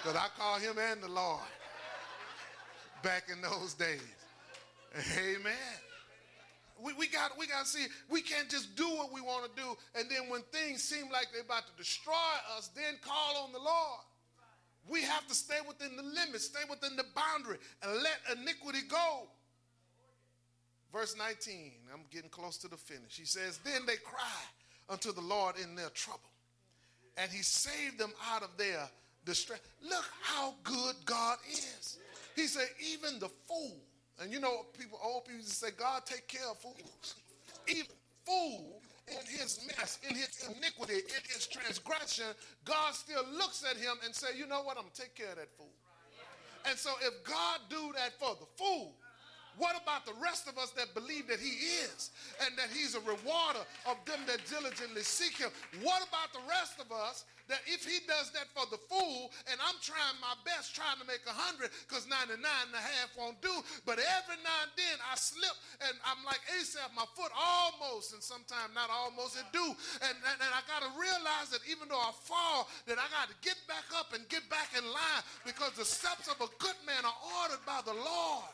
Because I call him and the Lord back in those days. Amen. We got to see, we can't just do what we want to do, and then when things seem like they're about to destroy us, then call on the Lord. We have to stay within the limits, stay within the boundary, and let iniquity go. Verse 19, I'm getting close to the finish. He says, then they cry unto the Lord in their trouble, and he saved them out of their distress. Look how good God is. He said, even the fool, and you know, people, old people say, God take care of fools. Even fool in his mess, in his iniquity, in his transgression, God still looks at him and say, you know what, I'm going to take care of that fool. And so if God do that for the fool, what about the rest of us that believe that he is and that he's a rewarder of them that diligently seek him? What about the rest of us that if he does that for the fool, and I'm trying my best trying to make 100 because 99 and a half won't do, but every now and then I slip and I'm like Asaph, my foot almost, and sometimes not almost, it do. And I got to realize that even though I fall, that I got to get back up and get back in line because the steps of a good man are ordered by the Lord.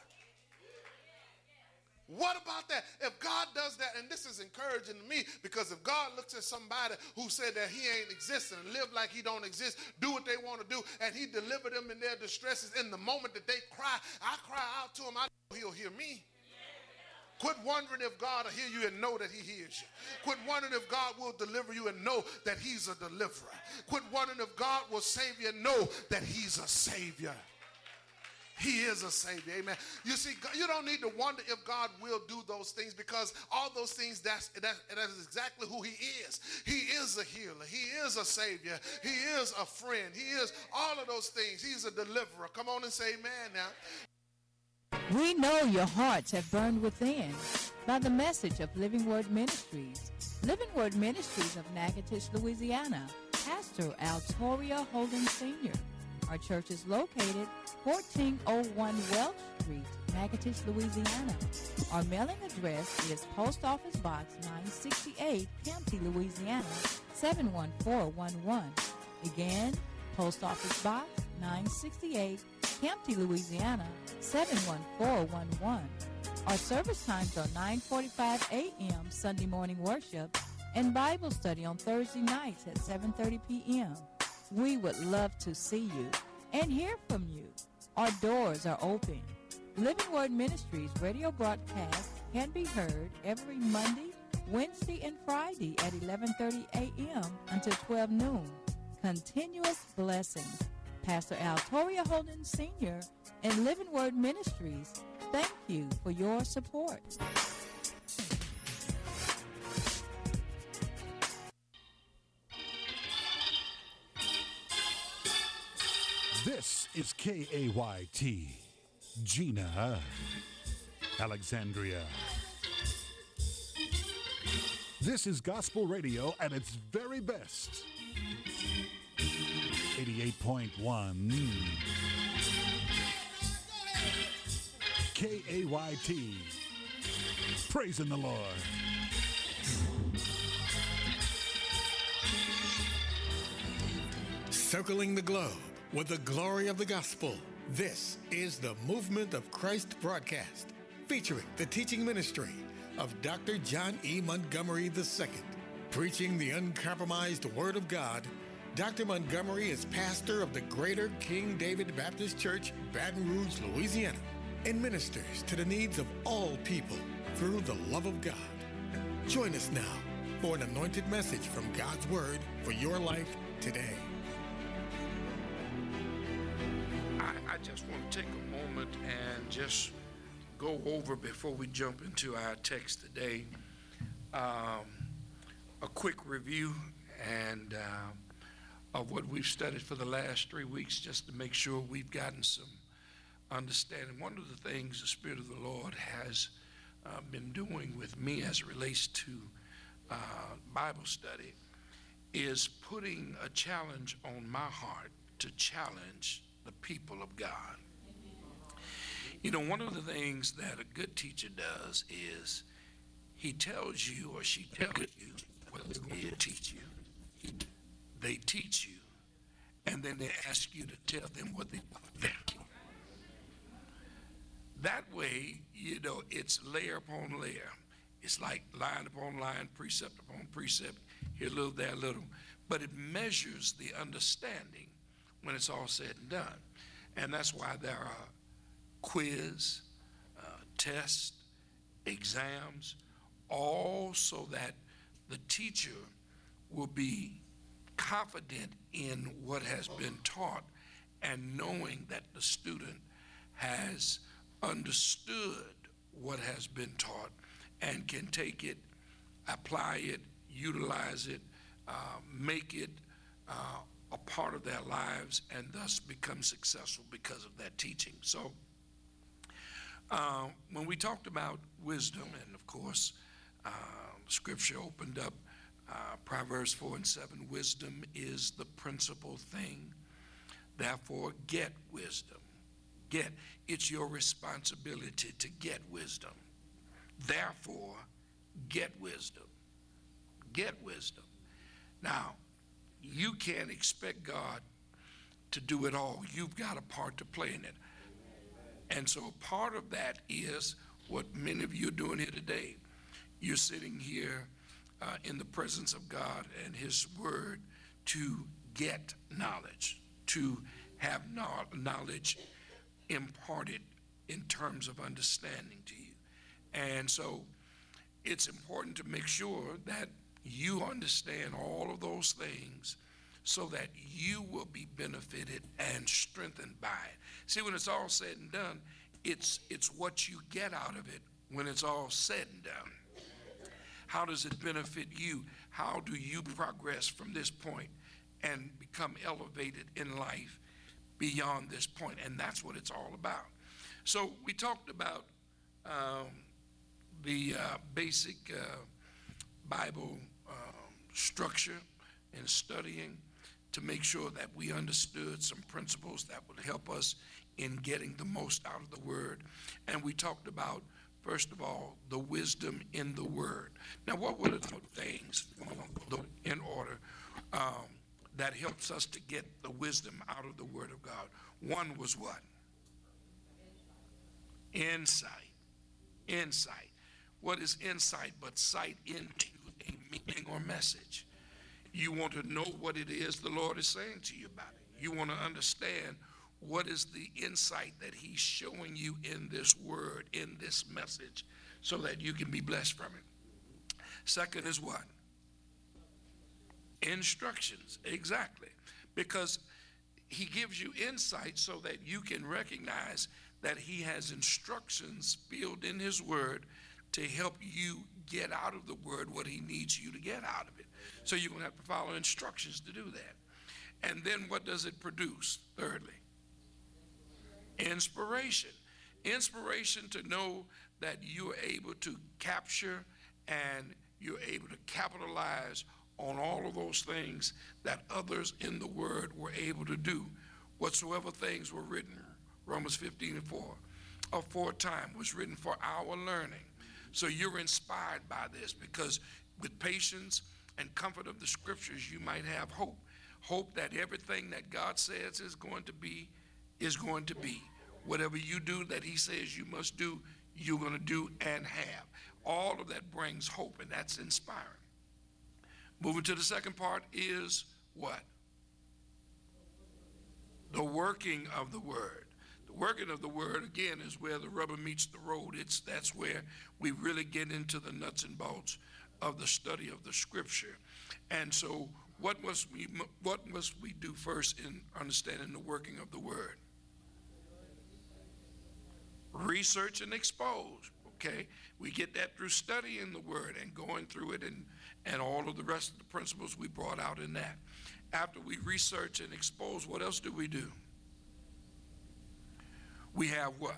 What about that? If God does that, and this is encouraging to me, because if God looks at somebody who said that he ain't existing and live like he don't exist, do what they want to do, and he delivered them in their distresses in the moment that they cry, I cry out to him, I know he'll hear me. Quit wondering if God will hear you and know that he hears you. Quit wondering if God will deliver you and know that he's a deliverer. Quit wondering if God will save you and know that he's a savior. He is a savior, amen. You see, you don't need to wonder if God will do those things, because all those things, that is exactly who he is. He is a healer. He is a savior. He is a friend. He is all of those things. He's a deliverer. Come on and say amen now. We know your hearts have burned within by the message of Living Word Ministries. Living Word Ministries of Natchitoches, Louisiana. Pastor Altoria Holden Sr. Our church is located 1401 Welch Street, Natchitoches, Louisiana. Our mailing address is Post Office Box 968, Campty, Louisiana, 71411. Again, Post Office Box 968, Campty, Louisiana, 71411. Our service times are 9:45 a.m. Sunday morning worship and Bible study on Thursday nights at 7:30 p.m. We would love to see you and hear from you. Our doors are open. Living Word Ministries radio broadcast can be heard every Monday, Wednesday, and Friday at 11:30 a.m. until 12 noon. Continuous blessings. Pastor Altoria Holden Sr. and Living Word Ministries, thank you for your support. This is KAYT, Gina, Alexandria. This is gospel radio at its very best. 88.1 KAYT. Praising the Lord. Circling the globe with the glory of the gospel. This is the Movement of Christ broadcast, featuring the teaching ministry of Dr. John E. Montgomery II. Preaching the uncompromised Word of God, Dr. Montgomery is pastor of the Greater King David Baptist Church, Baton Rouge, Louisiana, and ministers to the needs of all people through the love of God. Join us now for an anointed message from God's Word for your life today. I just want to take a moment and just go over, before we jump into our text today, a quick review and of what we've studied for the last 3 weeks, just to make sure we've gotten some understanding. One of the things the Spirit of the Lord has been doing with me as it relates to Bible study is putting a challenge on my heart to challenge the people of God. You know, one of the things that a good teacher does is he tells you, or she tells you, what they're going to teach you. They teach you, and then they ask you to tell them what they think. That way, it's layer upon layer. It's like line upon line, precept upon precept, here a little, there a little. But it measures the understanding when it's all said and done. And that's why there are quiz, tests, exams, all so that the teacher will be confident in what has been taught and knowing that the student has understood what has been taught and can take it, apply it, utilize it, make it a part of their lives, and thus become successful because of that teaching. So when we talked about wisdom, and of course, Scripture opened up Proverbs 4:7, wisdom is the principal thing. Therefore, get wisdom. It's your responsibility to get wisdom. Therefore, get wisdom. Get wisdom. Now, you can't expect God to do it all. You've got a part to play in it. And so part of that is what many of you are doing here today. You're sitting here in the presence of God and His Word to get knowledge, to have knowledge imparted in terms of understanding to you. And so it's important to make sure that you understand all of those things so that you will be benefited and strengthened by it. See, when it's all said and done, it's what you get out of it when it's all said and done. How does it benefit you? How do you progress from this point and become elevated in life beyond this point? And that's what it's all about. So we talked about the basic Bible structure and studying to make sure that we understood some principles that would help us in getting the most out of the Word. And we talked about, first of all, the wisdom in the Word. Now, what were the things in order that helps us to get the wisdom out of the Word of God? One was what? Insight. Insight. What is insight but sight into a meaning or message? You want to know what it is the Lord is saying to you about it. You want to understand what is the insight that He's showing you in this word, in this message, so that you can be blessed from it. Second is what? Instructions. Exactly. Because He gives you insight so that you can recognize that He has instructions filled in His word to help you get out of the word what He needs you to get out of it. So you're going to have to follow instructions to do that. And then what does it produce? Thirdly, inspiration. Inspiration to know that you're able to capture and you're able to capitalize on all of those things that others in the word were able to do. Whatsoever things were written, Romans 15:4, aforetime was written for our learning. So you're inspired by this because with patience and comfort of the Scriptures, you might have hope. Hope that everything that God says is going to be, is going to be. Whatever you do that He says you must do, you're going to do and have. All of that brings hope, and that's inspiring. Moving to the second part is what? The working of the Word. The working of the Word, again, is where the rubber meets the road. That's where we really get into the nuts and bolts of the study of the Scripture. And so what must we do first in understanding the working of the Word? Research and expose, okay? We get that through studying the Word and going through it and all of the rest of the principles we brought out in that. After we research and expose, what else do? We have what?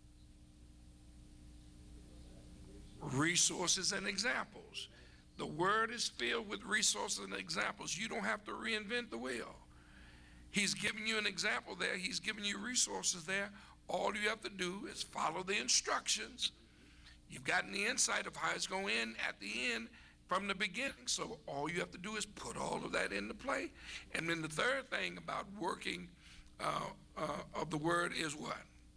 Resources and examples. The Word is filled with resources and examples. You don't have to reinvent the wheel. He's giving you an example there. He's giving you resources there. All you have to do is follow the instructions. You've gotten the insight of how it's going to end at the end, from the beginning. So all you have to do is put all of that into play. And then the third thing about working of the word is what?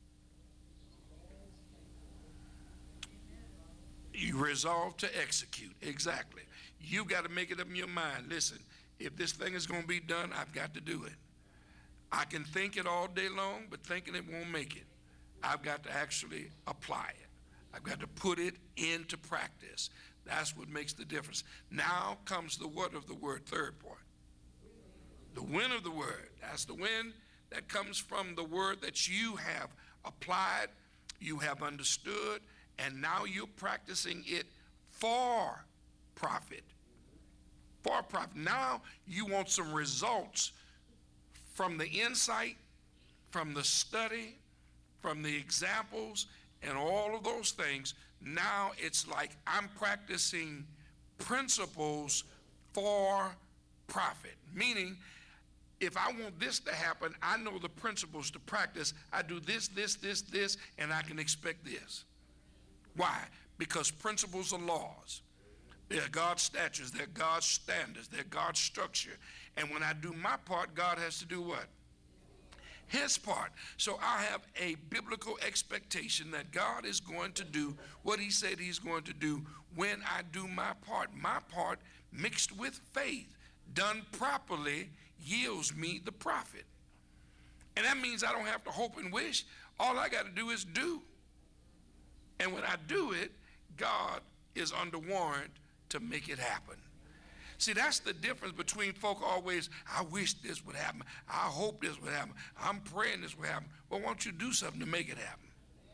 You resolve to execute. Exactly. You got to make it up in your mind. Listen, if this thing is going to be done, I've got to do it. I can think it all day long, but thinking it won't make it. I've got to actually apply it. I've got to put it into practice. That's what makes the difference. Now comes the what of the word, third part. The win of the word. That's the win that comes from the word that you have applied, you have understood, and now you're practicing it for profit. For profit. Now you want some results from the insight, from the study, from the examples, and all of those things. Now it's like I'm practicing principles for profit. Meaning, if I want this to happen, I know the principles to practice. I do this, and I can expect this. Why? Because principles are laws. They're God's statutes, they're God's standards, they're God's structure. And when I do my part, God has to do what? His part. So I have a biblical expectation that God is going to do what he said he's going to do when I do my part. My part, mixed with faith, done properly, yields me the profit. And that means I don't have to hope and wish. All I got to do is do. And when I do it, God is under warrant to make it happen. See, that's the difference between folk always, I wish this would happen. I hope this would happen. I'm praying this would happen. Well, why don't you do something to make it happen?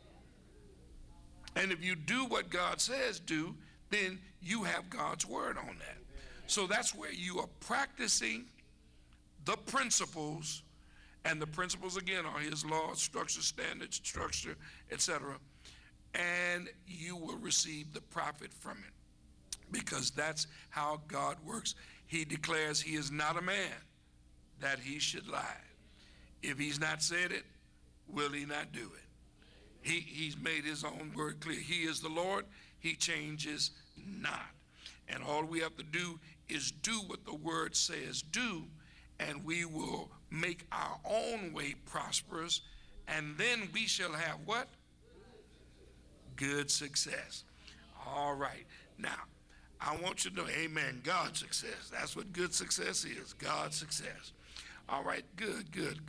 And if you do what God says do, then you have God's word on that. So that's where you are practicing the principles, and the principles again are his laws, structure, standards, structure, etc. And you will receive the profit from it. Because that's how God works. He declares he is not a man that he should lie. If he's not said it, will he not do it? He's made his own word clear. He is the Lord. He changes not. And all we have to do is do what the word says do, and we will make our own way prosperous, and then we shall have what? Good success. All right. Now, I want you to know, amen, God's success. That's what good success is, God's success. All right, good.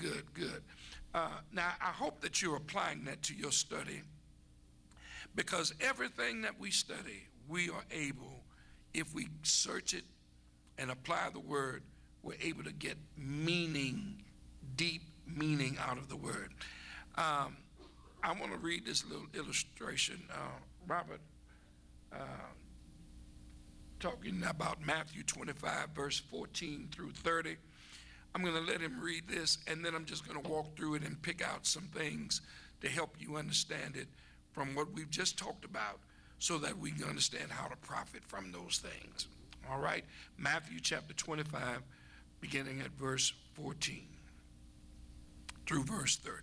Now, I hope that you're applying that to your study, because everything that we study, we are able, if we search it and apply the word, we're able to get meaning, deep meaning out of the word. I want to read this little illustration. Robert, talking about Matthew 25, verse 14 through 30. I'm going to let him read this, and then I'm just going to walk through it and pick out some things to help you understand it from what we've just talked about, so that we can understand how to profit from those things. All right? Matthew chapter 25, beginning at verse 14 through verse 30.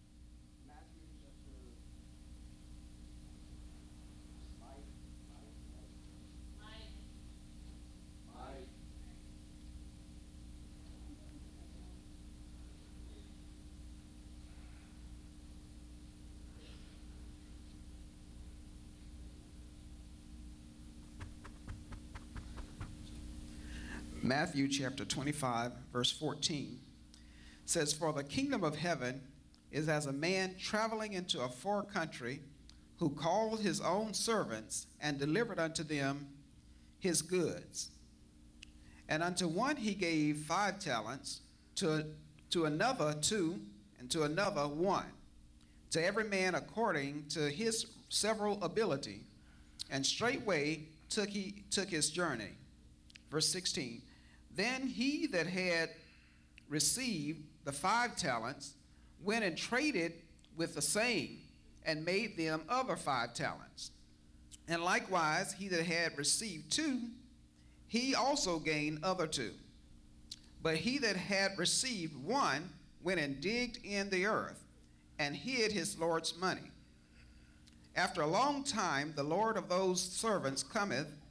Matthew chapter 25, verse 14 says, "For the kingdom of heaven is as a man traveling into a far country, who called his own servants and delivered unto them his goods. And unto one he gave 5 talents, to another 2, and to another 1, to every man according to his several ability. And straightway took his journey." Verse 16, "Then he that had received the 5 talents went and traded with the same, and made them other 5 talents. And likewise he that had received 2, he also gained other 2. But he that had received 1 went and digged in the earth, and hid his Lord's money. After a long time the Lord of those servants cometh,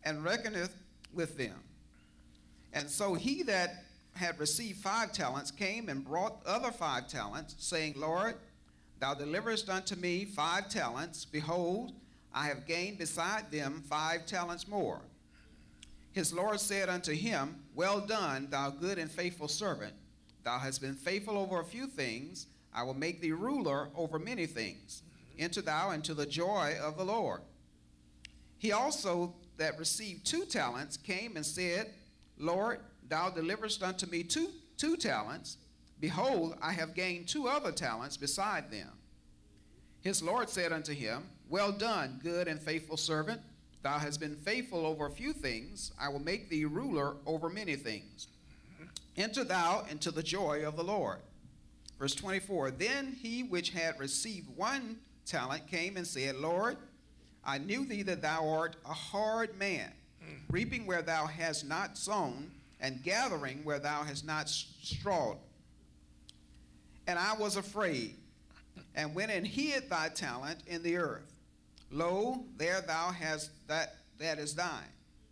and reckoneth with them. And so he that had received 5 talents came and brought other 5 talents, saying, Lord, thou deliverest unto me 5 talents. Behold, I have gained beside them 5 talents more. His Lord said unto him, Well done, thou good and faithful servant. Thou hast been faithful over a few things. I will make thee ruler over many things. Enter thou into the joy of the Lord. He also that received 2 talents came and said, Lord, thou deliverest unto me two talents. Behold, I have gained 2 other talents beside them. His Lord said unto him, Well done, good and faithful servant. Thou hast been faithful over a few things. I will make thee ruler over many things. Enter thou into the joy of the Lord. Verse 24, Then he which had received 1 talent came and said, Lord, I knew thee that thou art a hard man, reaping where thou hast not sown, and gathering where thou hast not strawed. And I was afraid, and went and hid thy talent in the earth. Lo, there thou hast that is thine.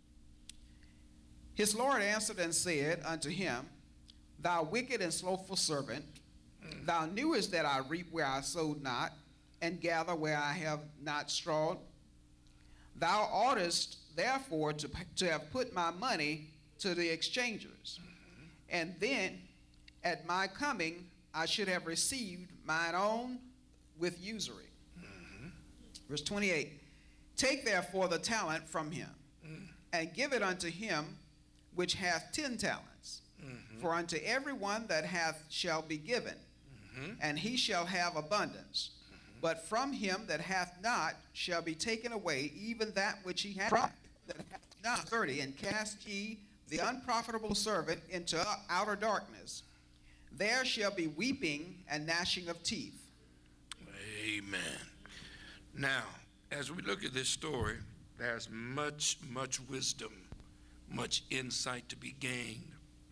His Lord answered and said unto him, Thou wicked and slothful servant, thou knewest that I reap where I sowed not, and gather where I have not strawed. Thou oughtest therefore to have put my money to the exchangers, and then at my coming I should have received mine own with usury. Verse 28, Take therefore the talent from him, and give it unto him which hath 10 talents. For unto every one that hath shall be given, and he shall have abundance. But from him that hath not shall be taken away even that which he hath that hath not. 30, And cast ye the unprofitable servant into outer darkness. There shall be weeping and gnashing of teeth. Amen. Now, as we look at this story, there's much wisdom, much insight to be gained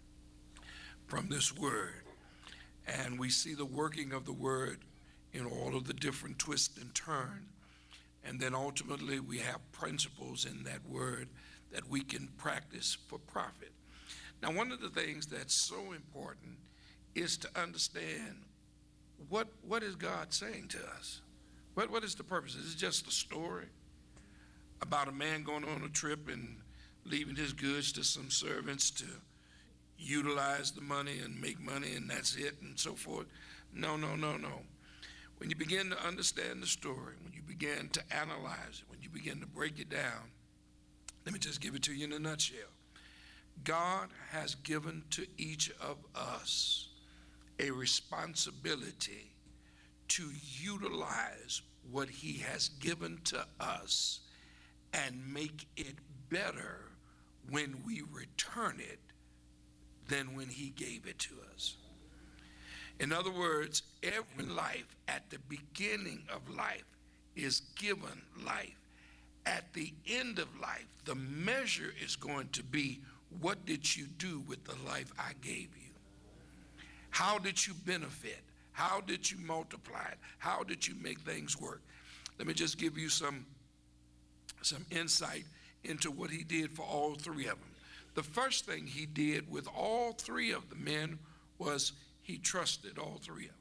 from this word. And we see the working of the word in all of the different twists and turns. And then ultimately we have principles in that word that we can practice for profit. Now, one of the things that's so important is to understand what is God saying to us? What is the purpose? Is it just a story about a man going on a trip and leaving his goods to some servants to utilize the money and make money and that's it and so forth? No. When you begin to understand the story, when you begin to analyze it, when you begin to break it down, let me just give it to you in a nutshell. God has given to each of us a responsibility to utilize what he has given to us and make it better when we return it than when he gave it to us. In other words, every life at the beginning of life is given life. At the end of life, the measure is going to be, what did you do with the life I gave you? How did you benefit? How did you multiply it? How did you make things work? Let me just give you some insight into what he did for all 3 of them. The first thing he did with all 3 of the men was he trusted all 3 of them.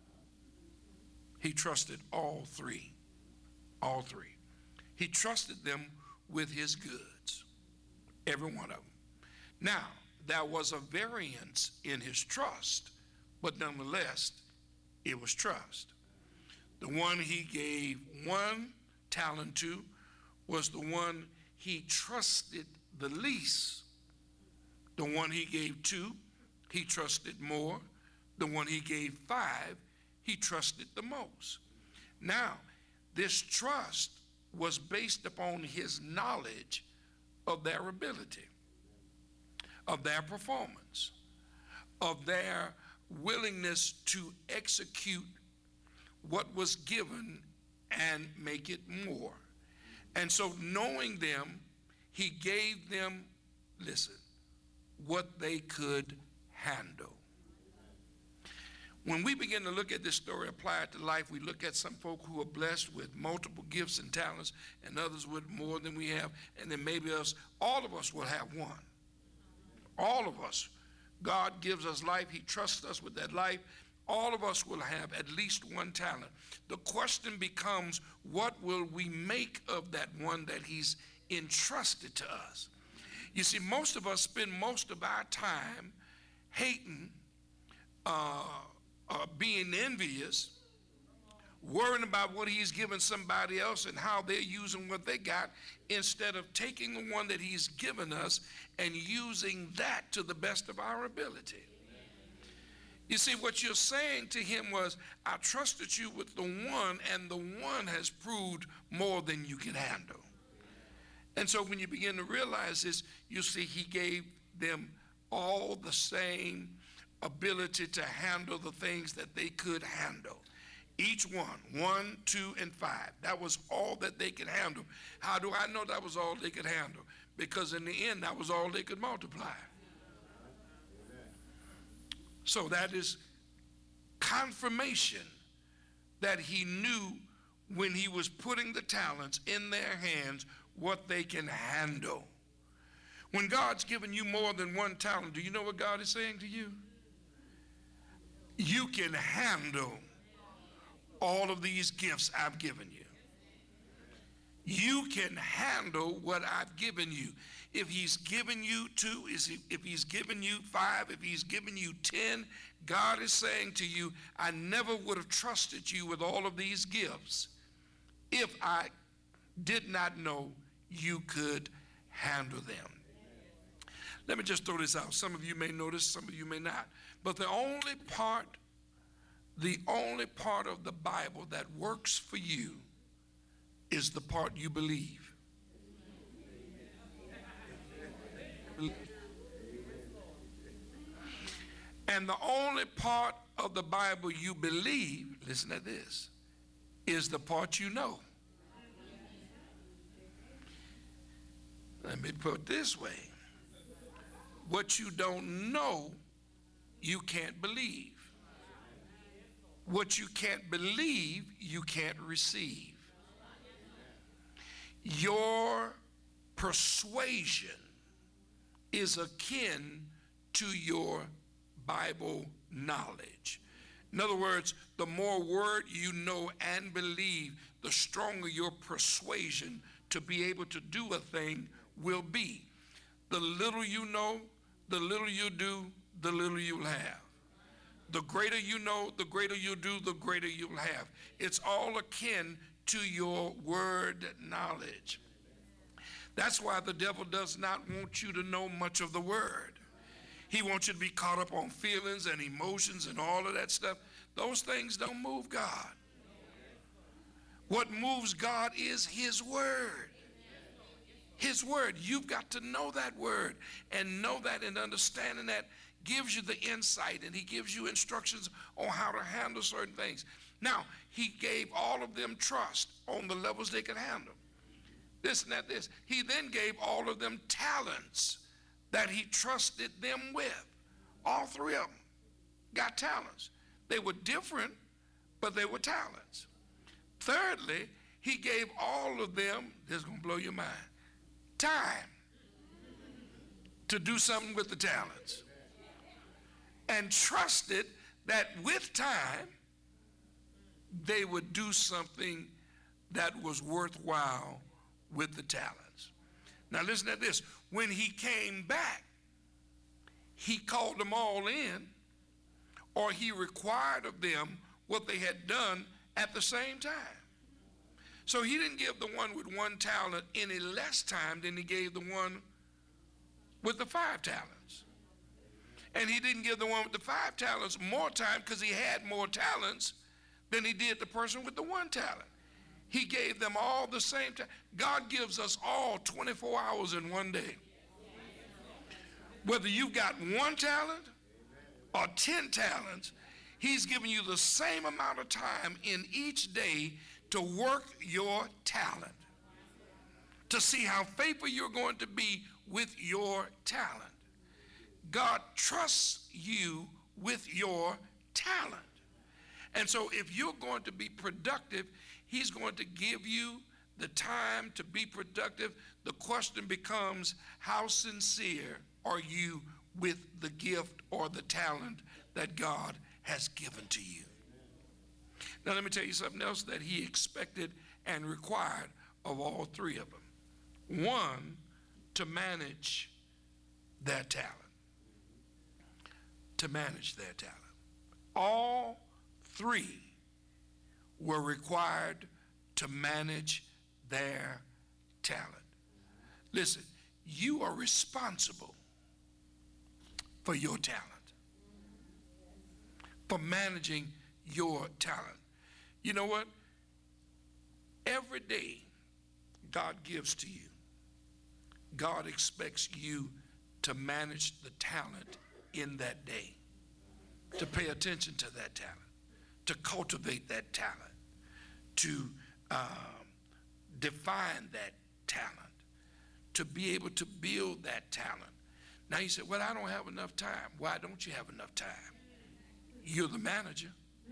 He trusted all 3. All 3. He trusted them with his goods, every one of them. Now, there was a variance in his trust, but nonetheless, it was trust. The one he gave 1 talent to was the one he trusted the least. The one he gave 2, he trusted more. The one he gave 5, he trusted the most. Now, this trust was based upon his knowledge of their ability, of their performance, of their willingness to execute what was given and make it more. And so knowing them, he gave them, listen, what they could handle. When we begin to look at this story, apply it to life, we look at some folk who are blessed with multiple gifts and talents and others with more than we have, and then maybe all of us will have one. All of us. God gives us life. He trusts us with that life. All of us will have at least one talent. The question becomes, what will we make of that one that he's entrusted to us? You see, most of us spend most of our time hating, being envious, worrying about what he's given somebody else and how they're using what they got, instead of taking the one that he's given us and using that to the best of our ability. You see, what you're saying to him was, I trusted you with the one, and the one has proved more than you can handle. And so when you begin to realize this, you see he gave them all the same ability to handle the things that they could handle. Each one, 1, 2, and 5. That was all that they could handle. How do I know that was all they could handle? Because in the end, that was all they could multiply. So that is confirmation that he knew when he was putting the talents in their hands what they can handle. When God's given you more than one talent, do you know what God is saying to you? You can handle all of these gifts I've given you. You can handle what I've given you. If he's given you 2, if he's given you 5, if he's given you 10, God is saying to you, I never would have trusted you with all of these gifts if I did not know you could handle them. Let me just throw this out. Some of you may know this, some of you may not. But the only part of the Bible that works for you is the part you believe. And the only part of the Bible you believe, listen to this, is the part you know. Let me put it this way. What you don't know, you can't believe. What you can't believe, you can't receive. Your persuasion is akin to your Bible knowledge. In other words, the more word you know and believe, the stronger your persuasion to be able to do a thing will be. The little you know, the little you do, the little you'll have. The greater you know, the greater you do, the greater you'll have. It's all akin to your word knowledge. That's why the devil does not want you to know much of the word. He wants you to be caught up on feelings and emotions and all of that stuff. Those things don't move God. What moves God is his word. His word. You've got to know that word, and know that, and understanding that gives you the insight, and he gives you instructions on how to handle certain things. Now, he gave all of them trust on the levels they could handle. This and that, this. He then gave all of them talents that he trusted them with. All 3 of them got talents. They were different, but they were talents. Thirdly, he gave all of them, this is going to blow your mind, time to do something with the talents. And trusted that with time, they would do something that was worthwhile with the talents. Now listen to this. When he came back, he called them all in, or he required of them what they had done at the same time. So he didn't give the one with 1 talent any less time than he gave the one with the 5 talents. And he didn't give the one with the 5 talents more time because he had more talents than he did the person with the 1 talent. He gave them all the same time. God gives us all 24 hours in one day. Whether you've got 1 talent or 10 talents, he's giving you the same amount of time in each day to work your talent, to see how faithful you're going to be with your talent. God trusts you with your talent. And so if you're going to be productive, he's going to give you the time to be productive. The question becomes, how sincere are you with the gift or the talent that God has given to you? Now let me tell you something else that he expected and required of all three of them. One, to manage their talent. To manage their talent. All three were required to manage their talent. Listen, you are responsible for your talent, for managing your talent. You know what? Every day God gives to you, God expects you to manage the talent in that day, to pay attention to that talent, to cultivate that talent, to define that talent, to be able to build that talent. Now you say, well, I don't have enough time. Why don't you have enough time? You're the manager.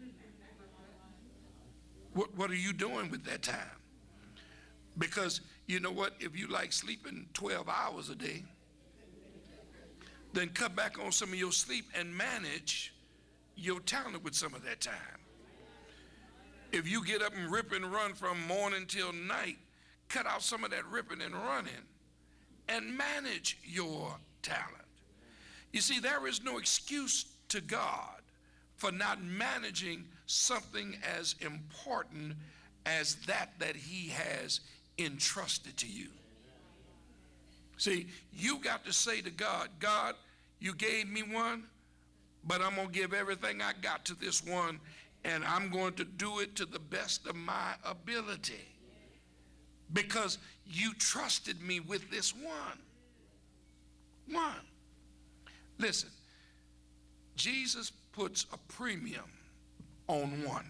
What are you doing with that time? Because you know what? If you like sleeping 12 hours a day, then cut back on some of your sleep and manage your talent with some of that time. If you get up and rip and run from morning till night, cut out some of that ripping and running and manage your talent. You see, there is no excuse to God for not managing something as important as that he has entrusted to you. See, you got to say to God, God, you gave me one, but I'm going to give everything I got to this one, and I'm going to do it to the best of my ability because you trusted me with this one. Listen, Jesus puts a premium on one.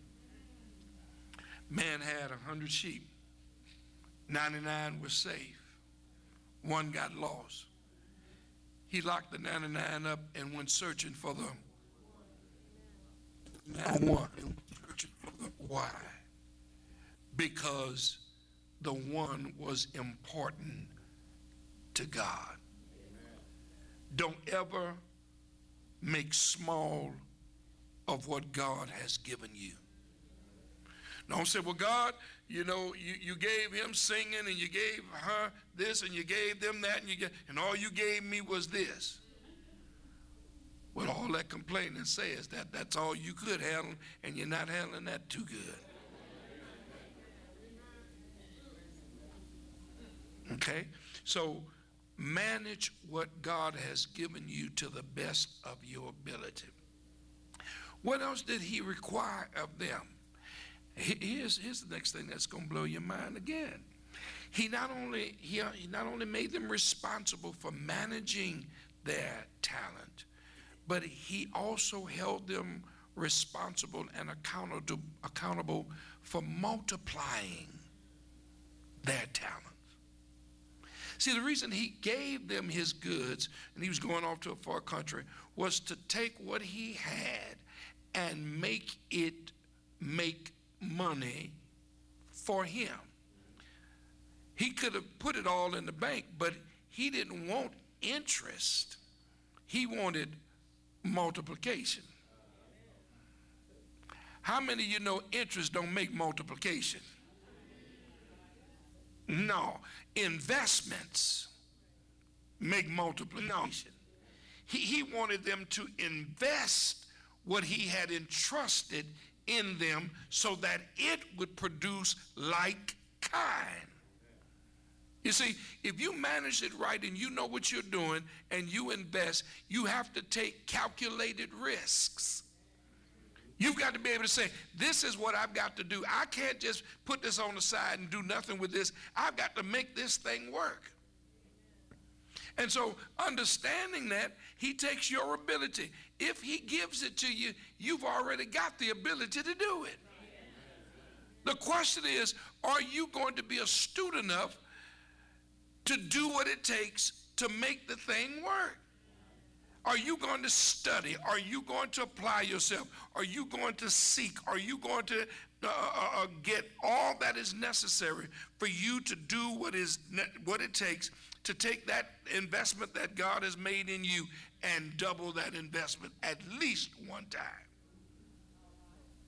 Man had 100 sheep. 99 were safe. One got lost. He locked the 99 up and went searching for the one. Why? Because the one was important to God. Don't ever make small of what God has given you. Don't say, well, God, you know, you gave him singing and you gave her this and you gave them that and all you gave me was this. Well, all that complaining says that that's all you could handle and you're not handling that too good. Okay? So manage what God has given you to the best of your ability. What else did he require of them? Here's the next thing that's going to blow your mind again. He not only made them responsible for managing their talent, but he also held them responsible and accountable for multiplying their talent. See, the reason he gave them his goods, and he was going off to a far country, was to take what he had and make it make money for him. He could have put it all in the bank, but he didn't want interest. He wanted multiplication. How many of you know interest don't make multiplication? No. Investments make multiplication. He wanted them to invest what he had entrusted in them so that it would produce like kind. You see, if you manage it right and you know what you're doing and you invest, you have to take calculated risks. You've got to be able to say, this is what I've got to do. I can't just put this on the side and do nothing with this. I've got to make this thing work. And so understanding that, he takes your ability. If he gives it to you, you've already got the ability to do it. The question is, are you going to be astute enough to do what it takes to make the thing work? Are you going to study? Are you going to apply yourself? Are you going to seek? Are you going to get all that is necessary for you to do what it takes to take that investment that God has made in you and double that investment at least one time?